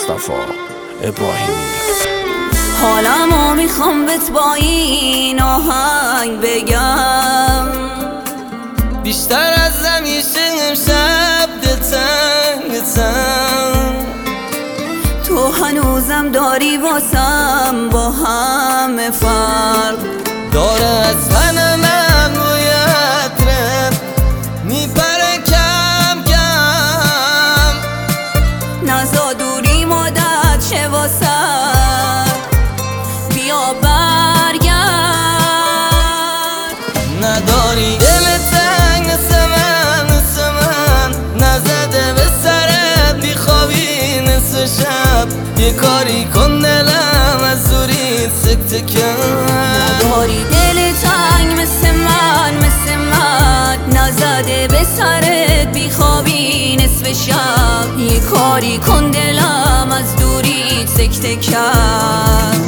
مصطفی ابراهیمی. حالمو میخوام بهت با این آهنگ بگم، بیشتر از همیشه امشب دلتنگتم. تو هنوزم داری واسم با همه فرق. داره از تن من بوی عطرت میپره کم کم. نزا دوری مدت چه واسم، بیا برگرد. نداری دل تنگ مثل من نزده به سرت بیخوابی نصف شب. یه کاری کن دلم از دوری سکته کرد. نداری دل تنگ مثل من نزده به سرت بیخوابی نصف شب. یه کاری کن دلم از دوری سکته کرد.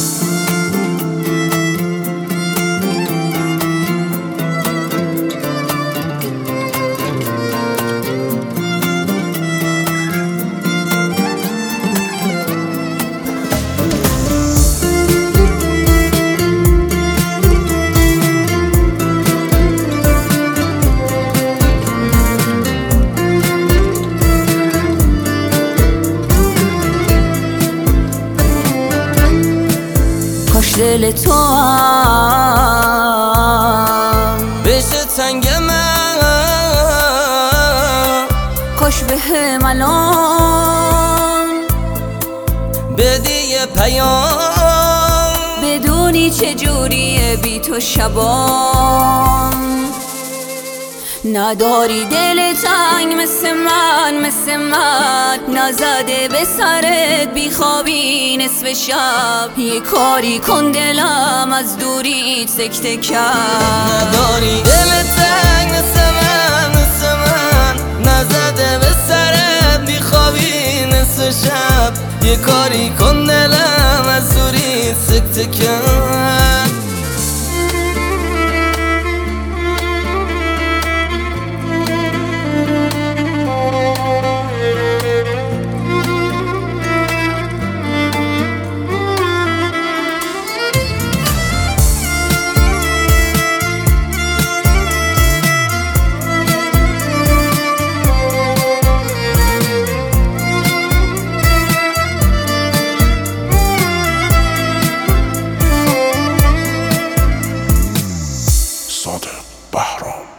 دل تو هم بشه تنگ من، کاش به هم الان بدی یه پیام. بدونی چجوریه بی تو شبام. نداری دل تنگ مثل من نزده به سرت بیخوابی نصف شب. یه کاری کن دلم از دوری سکته کرد. نداری دل تنگ مثل من نزده به سرت بیخوابی نصف شب. یه کاری کن دلم از دوری سکته کرد. صادق بهرام.